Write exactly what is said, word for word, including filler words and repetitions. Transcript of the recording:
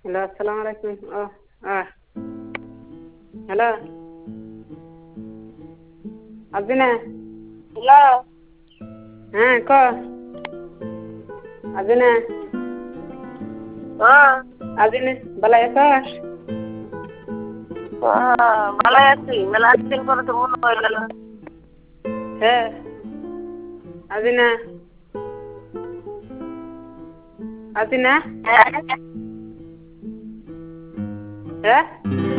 Hello, আসসালামু আলাইকুম। ও আহ হ্যালো, আবিনা। হ্যালো। হ্যাঁ, ক আবিনা। হ্যাঁ। আবিনা, বালাই আছস? হ্যাঁ, ভালোই আছি। মেলা দিন পরে তো মনে হইল না। হ্যাঁ, আবিনা। আবিনা। হ্যাঁ। হ্যাঁ।